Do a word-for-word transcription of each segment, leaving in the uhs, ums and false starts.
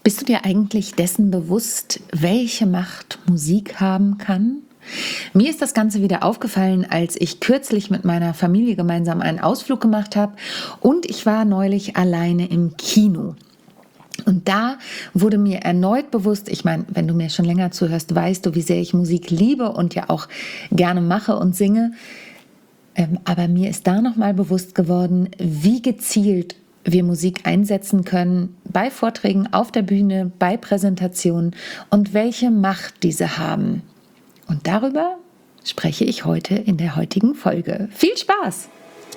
Bist du dir eigentlich dessen bewusst, welche Macht Musik haben kann? Mir ist das Ganze wieder aufgefallen, als ich kürzlich mit meiner Familie gemeinsam einen Ausflug gemacht habe und ich war neulich alleine im Kino. Und da wurde mir erneut bewusst, ich meine, wenn du mir schon länger zuhörst, weißt du, wie sehr ich Musik liebe und ja auch gerne mache und singe. Ähm, aber mir ist da nochmal bewusst geworden, wie gezielt wir Musik einsetzen können bei Vorträgen auf der Bühne, bei Präsentationen und welche Macht diese haben. Und darüber spreche ich heute in der heutigen Folge. Viel Spaß!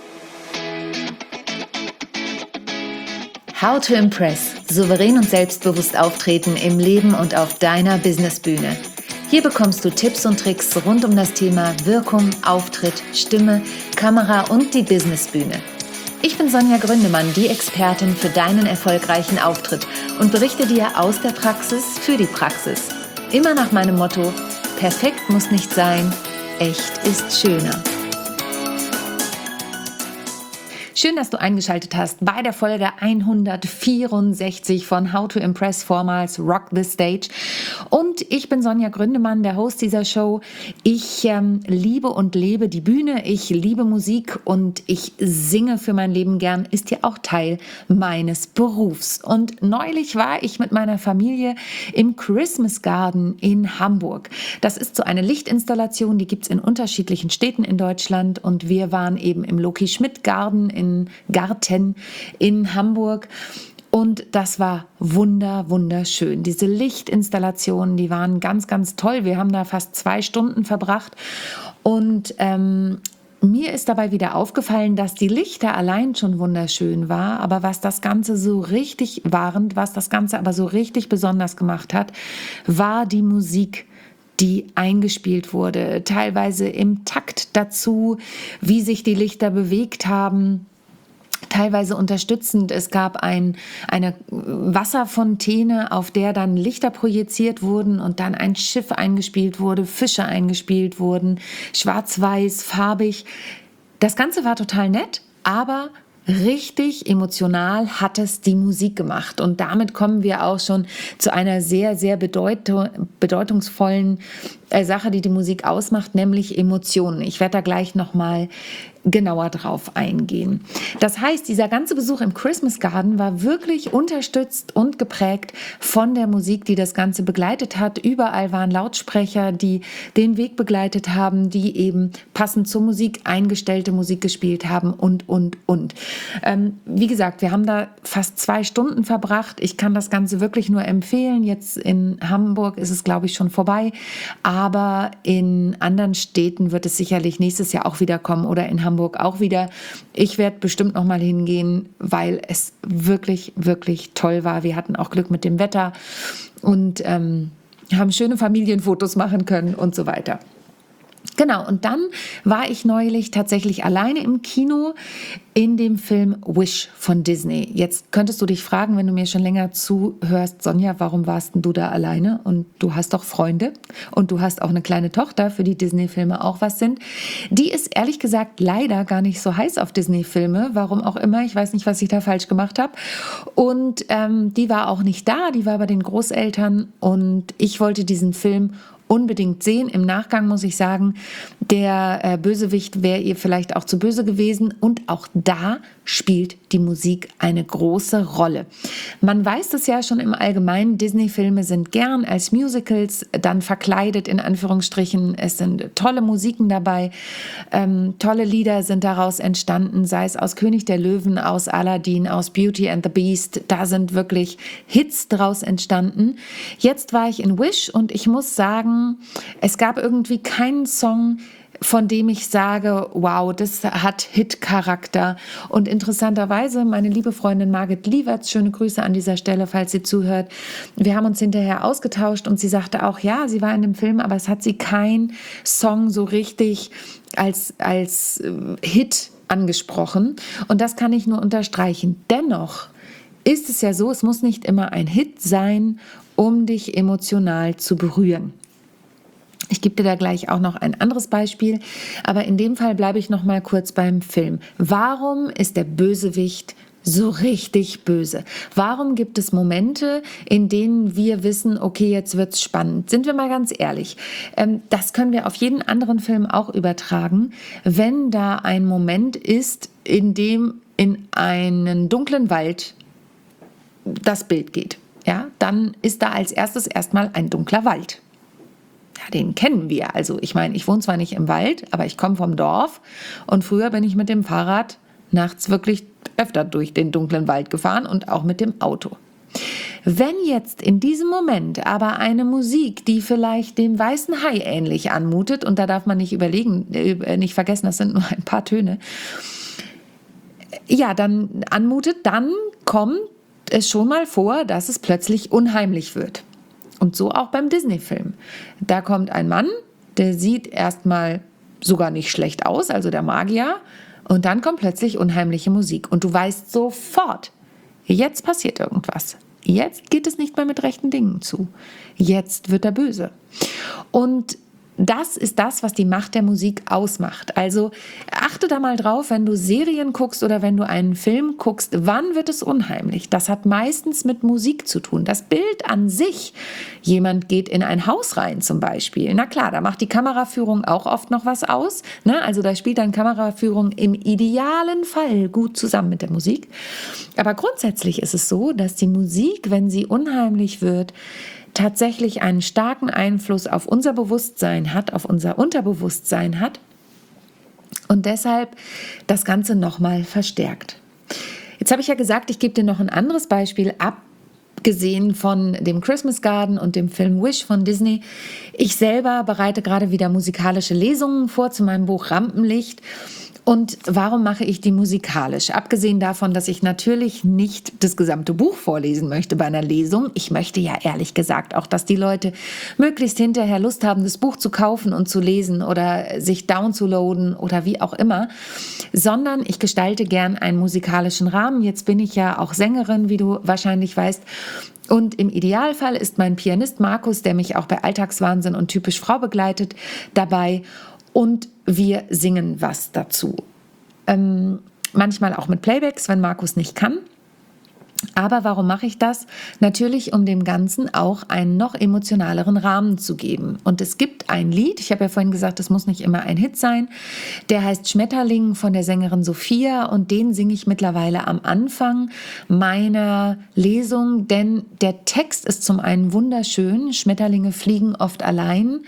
How to Impress. Souverän und selbstbewusst auftreten im Leben und auf deiner Businessbühne. Hier bekommst du Tipps und Tricks rund um das Thema Wirkung, Auftritt, Stimme, Kamera und die Businessbühne. Ich bin Sonja Gründemann, die Expertin für deinen erfolgreichen Auftritt und berichte dir aus der Praxis für die Praxis. Immer nach meinem Motto: Perfekt muss nicht sein, echt ist schöner. Schön, dass du eingeschaltet hast bei der Folge hundertvierundsechzig von How to Impress, vormals Rock the Stage. Und ich bin Sonja Gründemann, der Host dieser Show. Ich ähm, liebe und lebe die Bühne, ich liebe Musik und ich singe für mein Leben gern, ist ja auch Teil meines Berufs. Und neulich war ich mit meiner Familie im Christmas Garden in Hamburg. Das ist so eine Lichtinstallation, die gibt es in unterschiedlichen Städten in Deutschland und wir waren eben im Loki-Schmidt-Garten in Garten in Hamburg. Und das war wunder, wunderschön. Diese Lichtinstallationen, die waren ganz, ganz toll. Wir haben da fast zwei Stunden verbracht. Und ähm, mir ist dabei wieder aufgefallen, dass die Lichter allein schon wunderschön war. Aber was das Ganze so richtig waren, was das Ganze aber so richtig besonders gemacht hat, war die Musik, die eingespielt wurde. Teilweise im Takt dazu, wie sich die Lichter bewegt haben. Teilweise unterstützend. Es gab ein, eine Wasserfontäne, auf der dann Lichter projiziert wurden und dann ein Schiff eingespielt wurde, Fische eingespielt wurden, schwarz-weiß, farbig. Das Ganze war total nett, aber richtig emotional hat es die Musik gemacht. Und damit kommen wir auch schon zu einer sehr, sehr bedeutung, bedeutungsvollen äh, Sache, die die Musik ausmacht, nämlich Emotionen. Ich werde da gleich nochmal genauer drauf eingehen. Das heißt, dieser ganze Besuch im Christmas Garden war wirklich unterstützt und geprägt von der Musik, die das Ganze begleitet hat. Überall waren Lautsprecher, die den Weg begleitet haben, die eben passend zur Musik eingestellte Musik gespielt haben und, und, und. Ähm, wie gesagt, wir haben da fast zwei Stunden verbracht. Ich kann das Ganze wirklich nur empfehlen. Jetzt in Hamburg ist es, glaube ich, schon vorbei. Aber in anderen Städten wird es sicherlich nächstes Jahr auch wieder kommen oder in Hamburg auch wieder. Ich werde bestimmt noch mal hingehen, weil es wirklich, wirklich toll war. Wir hatten auch Glück mit dem Wetter und ähm, haben schöne Familienfotos machen können und so weiter. Genau, und dann war ich neulich tatsächlich alleine im Kino in dem Film Wish von Disney. Jetzt könntest du dich fragen, wenn du mir schon länger zuhörst, Sonja, warum warst denn du da alleine? Und du hast doch Freunde und du hast auch eine kleine Tochter, für die Disney-Filme auch was sind. Die ist ehrlich gesagt leider gar nicht so heiß auf Disney-Filme, warum auch immer. Ich weiß nicht, was ich da falsch gemacht habe. Und ähm, die war auch nicht da, die war bei den Großeltern und ich wollte diesen Film unbedingt sehen. Im Nachgang muss ich sagen, der äh, Bösewicht wäre ihr vielleicht auch zu böse gewesen und auch da spielt die Musik eine große Rolle. Man weiß das ja schon im Allgemeinen, Disney-Filme sind gern als Musicals dann verkleidet, in Anführungsstrichen. Es sind tolle Musiken dabei, ähm, tolle Lieder sind daraus entstanden, sei es aus König der Löwen, aus Aladdin, aus Beauty and the Beast, da sind wirklich Hits draus entstanden. Jetzt war ich in Wish und ich muss sagen, es gab irgendwie keinen Song, von dem ich sage, wow, das hat Hit-Charakter. Und interessanterweise, meine liebe Freundin Margit Lieverts, schöne Grüße an dieser Stelle, falls sie zuhört, wir haben uns hinterher ausgetauscht und sie sagte auch, ja, sie war in dem Film, aber es hat sie kein Song so richtig als, als Hit angesprochen. Und das kann ich nur unterstreichen. Dennoch ist es ja so, es muss nicht immer ein Hit sein, um dich emotional zu berühren. Ich gebe dir da gleich auch noch ein anderes Beispiel, aber in dem Fall bleibe ich noch mal kurz beim Film. Warum ist der Bösewicht So richtig böse. Warum gibt es Momente, in denen wir wissen, okay, jetzt wird's spannend? Sind wir mal ganz ehrlich. Ähm, das können wir auf jeden anderen Film auch übertragen. Wenn da ein Moment ist, in dem in einen dunklen Wald das Bild geht, ja, dann ist da als erstes erstmal ein dunkler Wald. Ja, den kennen wir. Also ich meine, ich wohne zwar nicht im Wald, aber ich komme vom Dorf und früher bin ich mit dem Fahrrad nachts wirklich öfter durch den dunklen Wald gefahren und auch mit dem Auto. Wenn jetzt in diesem Moment aber eine Musik, die vielleicht dem weißen Hai ähnlich anmutet, und da darf man nicht überlegen, äh, nicht vergessen, das sind nur ein paar Töne, ja, dann anmutet, dann kommt es schon mal vor, dass es plötzlich unheimlich wird. Und so auch beim Disney-Film. Da kommt ein Mann, der sieht erstmal sogar nicht schlecht aus, also der Magier, und dann kommt plötzlich unheimliche Musik. Und du weißt sofort, jetzt passiert irgendwas. Jetzt geht es nicht mehr mit rechten Dingen zu. Jetzt wird er böse. Und das ist das, was die Macht der Musik ausmacht. Also achte da mal drauf, wenn du Serien guckst oder wenn du einen Film guckst, wann wird es unheimlich? Das hat meistens mit Musik zu tun. Das Bild an sich, jemand geht in ein Haus rein zum Beispiel. Na klar, da macht die Kameraführung auch oft noch was aus. Ne? Also da spielt dann Kameraführung im idealen Fall gut zusammen mit der Musik. Aber grundsätzlich ist es so, dass die Musik, wenn sie unheimlich wird, tatsächlich einen starken Einfluss auf unser Bewusstsein hat, auf unser Unterbewusstsein hat und deshalb das Ganze nochmal verstärkt. Jetzt habe ich ja gesagt, ich gebe dir noch ein anderes Beispiel, abgesehen von dem Christmas Garden und dem Film Wish von Disney. Ich selber bereite gerade wieder musikalische Lesungen vor zu meinem Buch Rampenlicht. Und warum mache ich die musikalisch? Abgesehen davon, dass ich natürlich nicht das gesamte Buch vorlesen möchte bei einer Lesung. Ich möchte ja ehrlich gesagt auch, dass die Leute möglichst hinterher Lust haben, das Buch zu kaufen und zu lesen oder sich downzuladen oder wie auch immer. Sondern ich gestalte gern einen musikalischen Rahmen. Jetzt bin ich ja auch Sängerin, wie du wahrscheinlich weißt. Und im Idealfall ist mein Pianist Markus, der mich auch bei Alltagswahnsinn und Typisch Frau begleitet, dabei. Und wir singen was dazu. Ähm, manchmal auch mit Playbacks, wenn Markus nicht kann. Aber warum mache ich das? Natürlich, um dem Ganzen auch einen noch emotionaleren Rahmen zu geben. Und es gibt ein Lied, ich habe ja vorhin gesagt, es muss nicht immer ein Hit sein, der heißt Schmetterling von der Sängerin Sophia und den singe ich mittlerweile am Anfang meiner Lesung, denn der Text ist zum einen wunderschön, Schmetterlinge fliegen oft allein,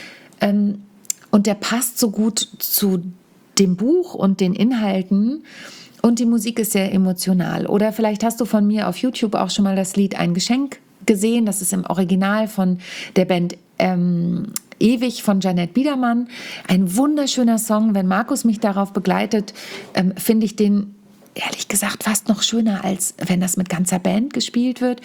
ähm, und der passt so gut zu dem Buch und den Inhalten und die Musik ist sehr emotional. Oder vielleicht hast du von mir auf YouTube auch schon mal das Lied Ein Geschenk gesehen. Das ist im Original von der Band ähm, Ewig von Jeanette Biedermann. Ein wunderschöner Song. Wenn Markus mich darauf begleitet, ähm, finde ich den ehrlich gesagt fast noch schöner, als wenn das mit ganzer Band gespielt wird.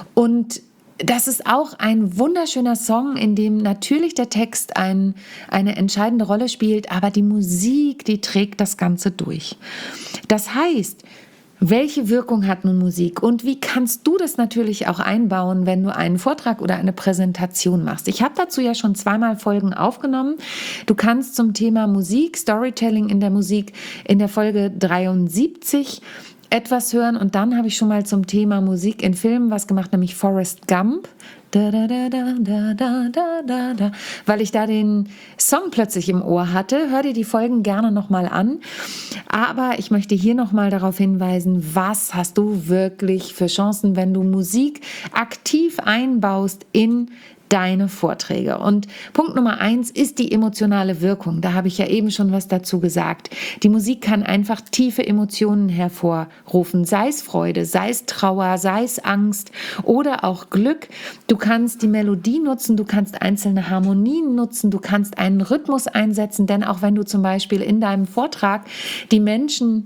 Und das ist auch ein wunderschöner Song, in dem natürlich der Text ein, eine entscheidende Rolle spielt, aber die Musik, die trägt das Ganze durch. Das heißt, welche Wirkung hat nun Musik und wie kannst du das natürlich auch einbauen, wenn du einen Vortrag oder eine Präsentation machst? Ich habe dazu ja schon zweimal Folgen aufgenommen. Du kannst zum Thema Musik, Storytelling in der Musik in der Folge dreiundsiebzig etwas hören und dann habe ich schon mal zum Thema Musik in Filmen was gemacht, nämlich Forrest Gump, da, da, da, da, da, da, da, da, weil ich da den Song plötzlich im Ohr hatte. Hör dir die Folgen gerne nochmal an, aber ich möchte hier nochmal darauf hinweisen, was hast du wirklich für Chancen, wenn du Musik aktiv einbaust in deine Vorträge. Und Punkt Nummer eins ist die emotionale Wirkung. Da habe ich ja eben schon was dazu gesagt. Die Musik kann einfach tiefe Emotionen hervorrufen, sei es Freude, sei es Trauer, sei es Angst oder auch Glück. Du kannst die Melodie nutzen, du kannst einzelne Harmonien nutzen, du kannst einen Rhythmus einsetzen, denn auch wenn du zum Beispiel in deinem Vortrag die Menschen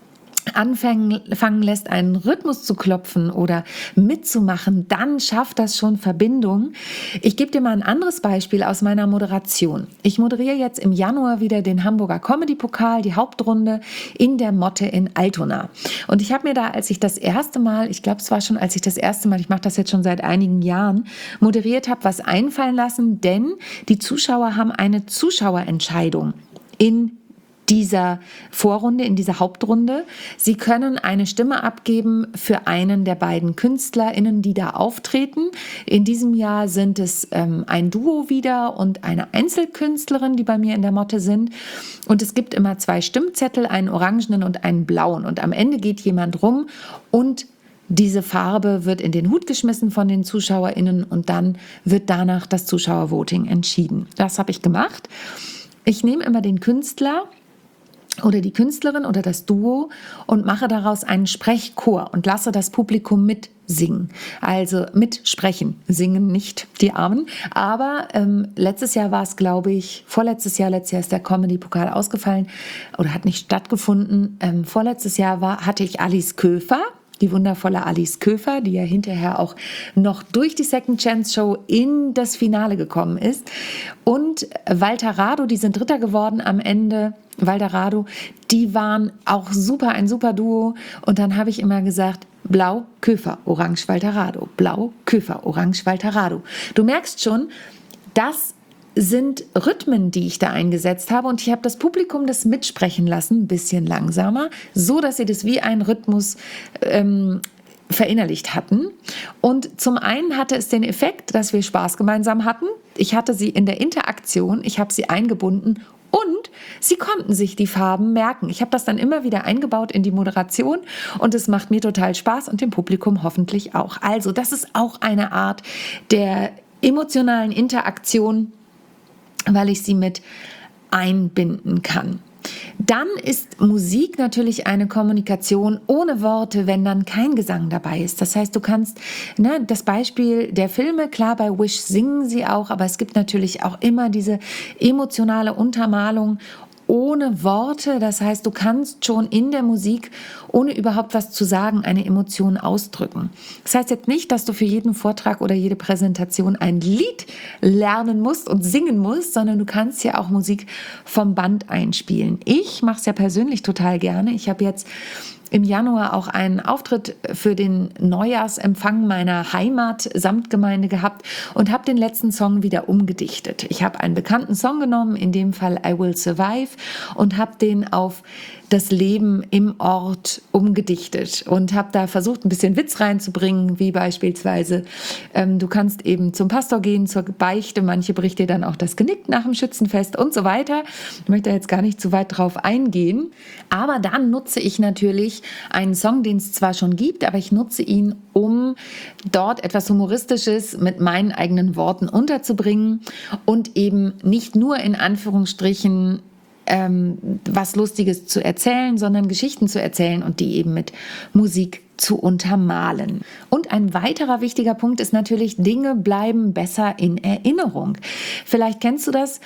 anfangen fangen lässt, einen Rhythmus zu klopfen oder mitzumachen, dann schafft das schon Verbindung. Ich gebe dir mal ein anderes Beispiel aus meiner Moderation. Ich moderiere jetzt im Januar wieder den Hamburger Comedy-Pokal, die Hauptrunde in der Motte in Altona. Und ich habe mir da, als ich das erste Mal, ich glaube, es war schon, als ich das erste Mal, ich mache das jetzt schon seit einigen Jahren, moderiert habe, was einfallen lassen, denn die Zuschauer haben eine Zuschauerentscheidung in dieser Vorrunde, in dieser Hauptrunde. Sie können eine Stimme abgeben für einen der beiden KünstlerInnen, die da auftreten. In diesem Jahr sind es ähm, ein Duo wieder und eine Einzelkünstlerin, die bei mir in der Motte sind. Und es gibt immer zwei Stimmzettel, einen orangenen und einen blauen. Und am Ende geht jemand rum und diese Farbe wird in den Hut geschmissen von den ZuschauerInnen und dann wird danach das Zuschauervoting entschieden. Das habe ich gemacht. Ich nehme immer den Künstler oder die Künstlerin oder das Duo und mache daraus einen Sprechchor und lasse das Publikum mitsingen, also mitsprechen, singen nicht die Armen. Aber ähm, letztes Jahr war es, glaube ich, vorletztes Jahr, letztes Jahr ist der Comedy-Pokal ausgefallen oder hat nicht stattgefunden. Ähm, vorletztes Jahr war, hatte ich Alice Köfer, die wundervolle Alice Köfer, die ja hinterher auch noch durch die Second Chance Show in das Finale gekommen ist. Und Walter Rado, die sind Dritter geworden am Ende. Walter Rado, die waren auch super, ein super Duo. Und dann habe ich immer gesagt, Blau, Köfer, Orange, Walter Rado. Blau, Köfer, Orange, Walter Rado. Du merkst schon, das sind Rhythmen, die ich da eingesetzt habe und ich habe das Publikum das mitsprechen lassen, ein bisschen langsamer, so dass sie das wie ein Rhythmus ähm, verinnerlicht hatten. Und zum einen hatte es den Effekt, dass wir Spaß gemeinsam hatten. Ich hatte sie in der Interaktion, ich habe sie eingebunden und sie konnten sich die Farben merken. Ich habe das dann immer wieder eingebaut in die Moderation und es macht mir total Spaß und dem Publikum hoffentlich auch. Also das ist auch eine Art der emotionalen Interaktion, weil ich sie mit einbinden kann. Dann ist Musik natürlich eine Kommunikation ohne Worte, wenn dann kein Gesang dabei ist. Das heißt, du kannst, ne, das Beispiel der Filme, klar, bei Wish singen sie auch, aber es gibt natürlich auch immer diese emotionale Untermalung ohne Worte. Das heißt, du kannst schon in der Musik, ohne überhaupt was zu sagen, eine Emotion ausdrücken. Das heißt jetzt nicht, dass du für jeden Vortrag oder jede Präsentation ein Lied lernen musst und singen musst, sondern du kannst ja auch Musik vom Band einspielen. Ich mache es ja persönlich total gerne. Ich habe jetzt im Januar auch einen Auftritt für den Neujahrsempfang meiner Heimat-Samtgemeinde gehabt und habe den letzten Song wieder umgedichtet. Ich habe einen bekannten Song genommen, in dem Fall I Will Survive, und habe den auf das Leben im Ort umgedichtet und habe da versucht, ein bisschen Witz reinzubringen, wie beispielsweise, ähm, du kannst eben zum Pastor gehen, zur Beichte, manche bricht dir dann auch das Genick nach dem Schützenfest und so weiter. Ich möchte da jetzt gar nicht zu weit drauf eingehen, aber dann nutze ich natürlich einen Song, den es zwar schon gibt, aber ich nutze ihn, um dort etwas Humoristisches mit meinen eigenen Worten unterzubringen und eben nicht nur in Anführungsstrichen ähm, was Lustiges zu erzählen, sondern Geschichten zu erzählen und die eben mit Musik zu untermalen. Und ein weiterer wichtiger Punkt ist natürlich, Dinge bleiben besser in Erinnerung. Vielleicht kennst du das.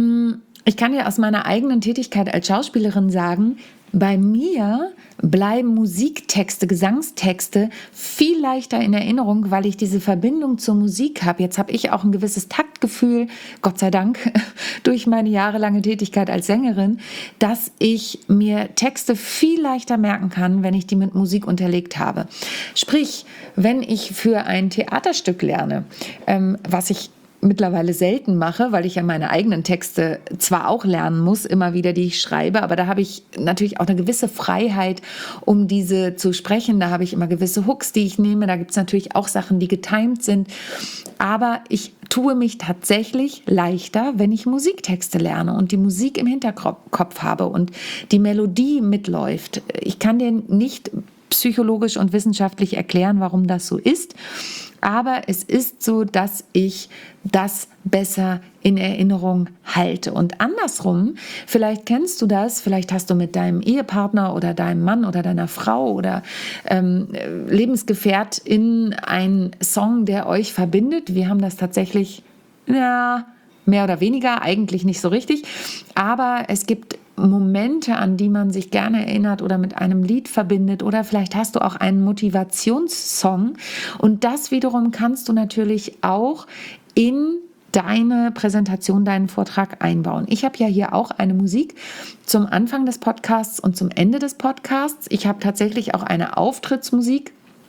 Ich kann dir aus meiner eigenen Tätigkeit als Schauspielerin sagen, bei mir bleiben Musiktexte, Gesangstexte viel leichter in Erinnerung, weil ich diese Verbindung zur Musik habe. Jetzt habe ich auch ein gewisses Taktgefühl, Gott sei Dank, durch meine jahrelange Tätigkeit als Sängerin, dass ich mir Texte viel leichter merken kann, wenn ich die mit Musik unterlegt habe. Sprich, wenn ich für ein Theaterstück lerne, ähm, was ich mittlerweile selten mache, weil ich ja meine eigenen Texte zwar auch lernen muss, immer wieder, die ich schreibe, aber da habe ich natürlich auch eine gewisse Freiheit, um diese zu sprechen. Da habe ich immer gewisse Hooks, die ich nehme. Da gibt es natürlich auch Sachen, die getimed sind. Aber ich tue mich tatsächlich leichter, wenn ich Musiktexte lerne und die Musik im Hinterkopf habe und die Melodie mitläuft. Ich kann dir nicht psychologisch und wissenschaftlich erklären, warum das so ist. Aber es ist so, dass ich das besser in Erinnerung halte. Und andersrum, vielleicht kennst du das, vielleicht hast du mit deinem Ehepartner oder deinem Mann oder deiner Frau oder ähm, Lebensgefährtin einen Song, der euch verbindet. Wir haben das tatsächlich, ja, mehr oder weniger, eigentlich nicht so richtig. Aber es gibt Momente, an die man sich gerne erinnert oder mit einem Lied verbindet, oder vielleicht hast du auch einen Motivationssong und das wiederum kannst du natürlich auch in deine Präsentation, deinen Vortrag einbauen. Ich habe ja hier auch eine Musik zum Anfang des Podcasts und zum Ende des Podcasts. Ich habe tatsächlich auch eine Auftrittsmusik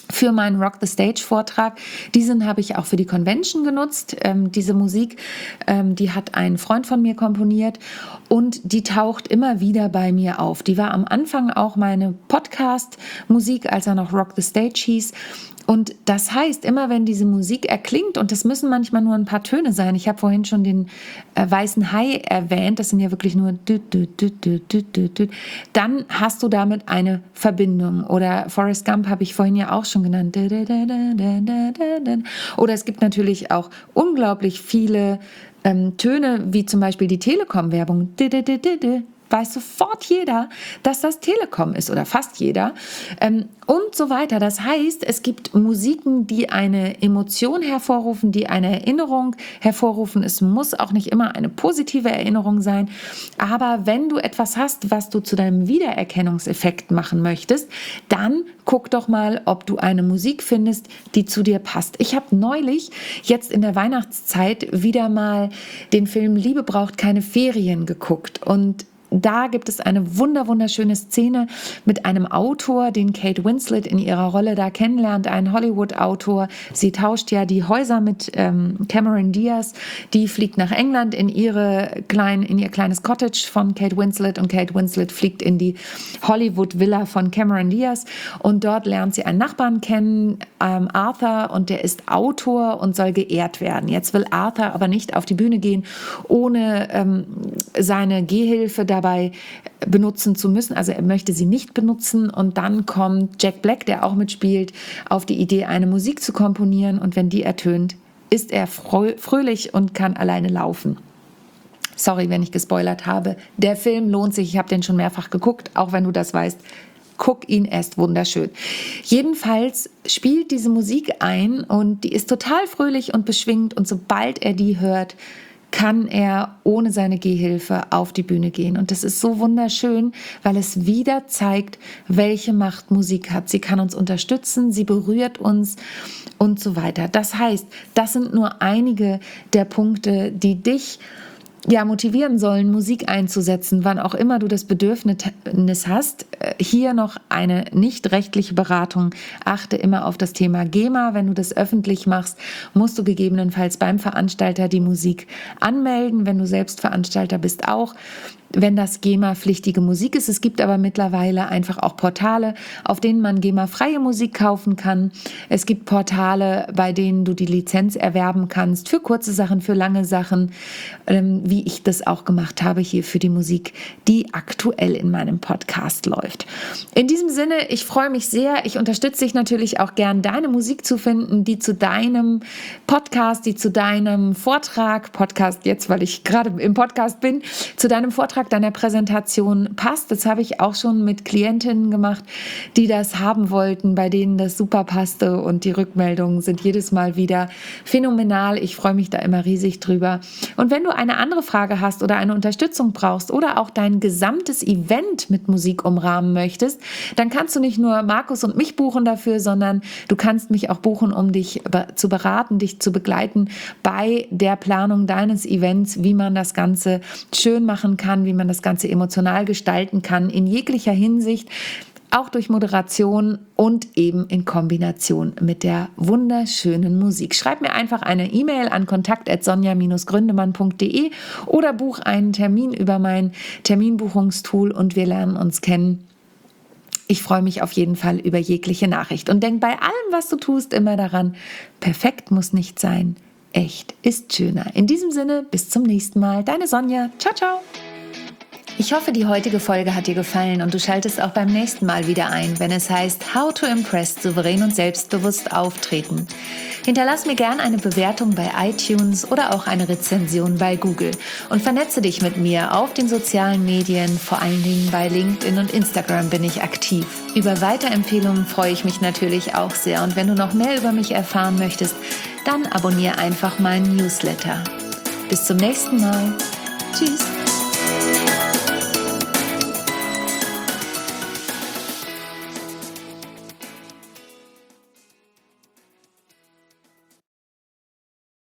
für meinen Rock the Stage Vortrag. Diesen habe ich auch für die Convention genutzt. Ähm, diese Musik, ähm, die hat ein Freund von mir komponiert und die taucht immer wieder bei mir auf. Die war am Anfang auch meine Podcast-Musik, als er noch Rock the Stage hieß. Und das heißt, immer wenn diese Musik erklingt, und das müssen manchmal nur ein paar Töne sein, ich habe vorhin schon den äh, weißen Hai erwähnt, das sind ja wirklich nur dü, dü, dü, dü, dü, dü, dü, dann hast du damit eine Verbindung. Oder Forrest Gump habe ich vorhin ja auch schon genannt. Oder es gibt natürlich auch unglaublich viele ähm, Töne, wie zum Beispiel die Telekom-Werbung. Weiß sofort jeder, dass das Telekom ist oder fast jeder ähm, und so weiter. Das heißt, es gibt Musiken, die eine Emotion hervorrufen, die eine Erinnerung hervorrufen. Es muss auch nicht immer eine positive Erinnerung sein, aber wenn du etwas hast, was du zu deinem Wiedererkennungseffekt machen möchtest, dann guck doch mal, ob du eine Musik findest, die zu dir passt. Ich habe neulich, jetzt in der Weihnachtszeit, wieder mal den Film Liebe braucht keine Ferien geguckt und da gibt es eine wunder wunderschöne Szene mit einem Autor, den Kate Winslet in ihrer Rolle da kennenlernt, ein Hollywood-Autor. Sie tauscht ja die Häuser mit ähm, Cameron Diaz. Die fliegt nach England in, ihre klein, in ihr kleines Cottage von Kate Winslet und Kate Winslet fliegt in die Hollywood-Villa von Cameron Diaz und dort lernt sie einen Nachbarn kennen, ähm, Arthur, und der ist Autor und soll geehrt werden. Jetzt will Arthur aber nicht auf die Bühne gehen, ohne ähm, seine Gehhilfe da dabei benutzen zu müssen. Also er möchte sie nicht benutzen und dann kommt Jack Black, der auch mitspielt, auf die Idee, eine Musik zu komponieren und wenn die ertönt, ist er fröhlich und kann alleine laufen. Sorry, wenn ich gespoilert habe. Der Film lohnt sich, ich habe den schon mehrfach geguckt, auch wenn du das weißt. Guck ihn, er ist wunderschön. Jedenfalls spielt diese Musik ein und die ist total fröhlich und beschwingt und sobald er die hört, kann er ohne seine Gehhilfe auf die Bühne gehen. Und das ist so wunderschön, weil es wieder zeigt, welche Macht Musik hat. Sie kann uns unterstützen, sie berührt uns und so weiter. Das heißt, das sind nur einige der Punkte, die dich ja, motivieren sollen, Musik einzusetzen, wann auch immer du das Bedürfnis hast. Hier noch eine nicht rechtliche Beratung. Achte immer auf das Thema GEMA. Wenn du das öffentlich machst, musst du gegebenenfalls beim Veranstalter die Musik anmelden. Wenn du selbst Veranstalter bist, auch. Wenn das GEMA-pflichtige Musik ist. Es gibt aber mittlerweile einfach auch Portale, auf denen man GEMA-freie Musik kaufen kann. Es gibt Portale, bei denen du die Lizenz erwerben kannst für kurze Sachen, für lange Sachen, ähm, wie ich das auch gemacht habe hier für die Musik, die aktuell in meinem Podcast läuft. In diesem Sinne, ich freue mich sehr. Ich unterstütze dich natürlich auch gern, deine Musik zu finden, die zu deinem Podcast, die zu deinem Vortrag, Podcast jetzt, weil ich gerade im Podcast bin, zu deinem Vortrag, deiner Präsentation passt. Das habe ich auch schon mit Klientinnen gemacht, die das haben wollten, bei denen das super passte und die Rückmeldungen sind jedes Mal wieder phänomenal. Ich freue mich da immer riesig drüber. Und wenn du eine andere Frage hast oder eine Unterstützung brauchst oder auch dein gesamtes Event mit Musik umrahmen möchtest, dann kannst du nicht nur Markus und mich buchen dafür, sondern du kannst mich auch buchen, um dich zu beraten, dich zu begleiten bei der Planung deines Events, wie man das Ganze schön machen kann, wie man das Ganze emotional gestalten kann, in jeglicher Hinsicht, auch durch Moderation und eben in Kombination mit der wunderschönen Musik. Schreib mir einfach eine E-Mail an kontakt at sonja dash gründemann punkt de oder buch einen Termin über mein Terminbuchungstool und wir lernen uns kennen. Ich freue mich auf jeden Fall über jegliche Nachricht und denk bei allem, was du tust, immer daran, perfekt muss nicht sein, echt ist schöner. In diesem Sinne, bis zum nächsten Mal. Deine Sonja. Ciao, ciao. Ich hoffe, die heutige Folge hat dir gefallen und du schaltest auch beim nächsten Mal wieder ein, wenn es heißt How to Impress, souverän und selbstbewusst auftreten. Hinterlass mir gern eine Bewertung bei iTunes oder auch eine Rezension bei Google und vernetze dich mit mir auf den sozialen Medien, vor allen Dingen bei LinkedIn und Instagram bin ich aktiv. Über Weiterempfehlungen freue ich mich natürlich auch sehr und wenn du noch mehr über mich erfahren möchtest, dann abonniere einfach meinen Newsletter. Bis zum nächsten Mal. Tschüss.